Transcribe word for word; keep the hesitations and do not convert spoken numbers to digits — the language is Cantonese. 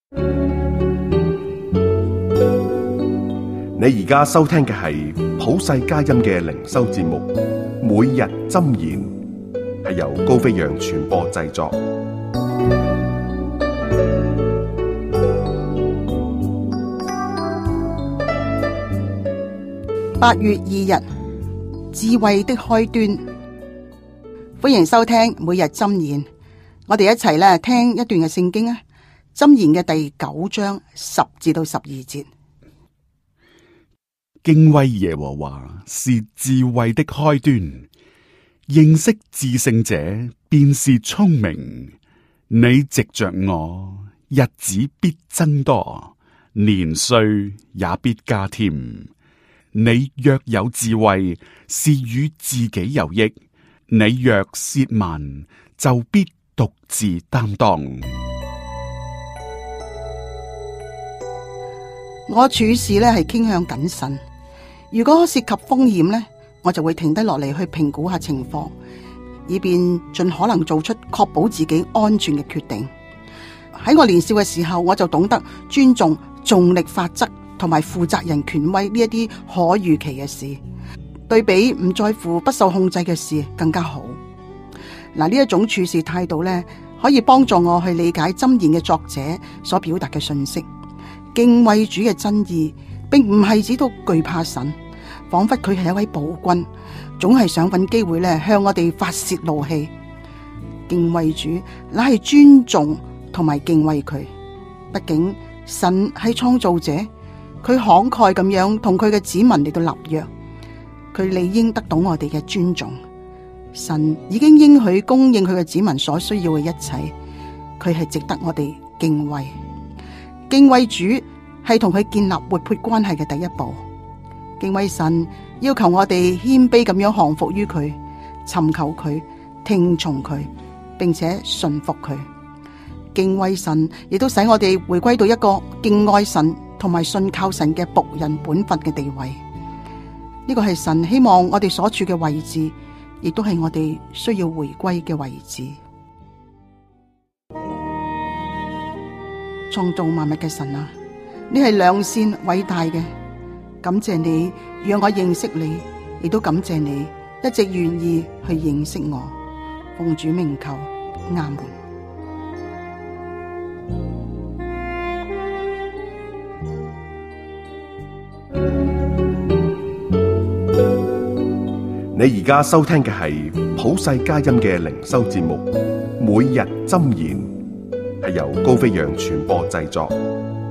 你而家收聽嘅係普世佳音嘅靈修節目，每日箴言，係由高飛揚傳播製作。 八月二日，智慧的開端。歡迎收聽每日箴言，我哋一齊咧聽一段嘅聖經啊。箴言嘅第九章十至到十二節。 敬畏耶和華是智慧的開端，認識至聖者便是聰明。你藉着我，日子必增多，年歲也必加添。你若有智慧，是與自己有益；你若褻慢，就必獨自擔當。 我處事咧係傾向謹慎，如果涉及風險呢，我就會停低落嚟去評估下情況，以便盡可能做出確保自己安全嘅決定。喺我年少嘅時候，我就懂得尊重重力法則同埋負責人權威呢一啲可預期嘅事，對比唔在乎不受控制嘅事更加好。嗱，呢一種處事態度呢，可以幫助我去理解箴言嘅作者所表達嘅信息。敬畏主嘅真義，並唔係指到懼怕神，仿佛佢係一位暴君，總係想揾機會咧向我哋發洩怒氣。敬畏主，乃係尊重同埋敬畏佢。畢竟神係創造者，佢慷慨咁樣同佢嘅子民嚟到立約，佢理應得到我哋嘅尊重。神已經應許供應佢嘅子民所需要嘅一切，佢係值得我哋敬畏。敬畏主係同佢建立活潑關係嘅第一步。敬畏神要求我哋謙卑咁樣降服於佢，尋求佢，聽從佢，並且順服佢。敬畏神亦都使我哋回歸到一個敬愛神同埋信靠神嘅僕人本分嘅地位。呢個係神希望我哋所處嘅位置，亦都係我哋需要回歸嘅位置。創造萬物嘅神啊，你係良善偉大嘅，感謝你讓我認識你，亦都感謝你一直願意去認識我。奉主名求，阿門。 你而家收聽嘅係普世佳音嘅靈修節目，每日箴言，係由高飛揚傳播製作。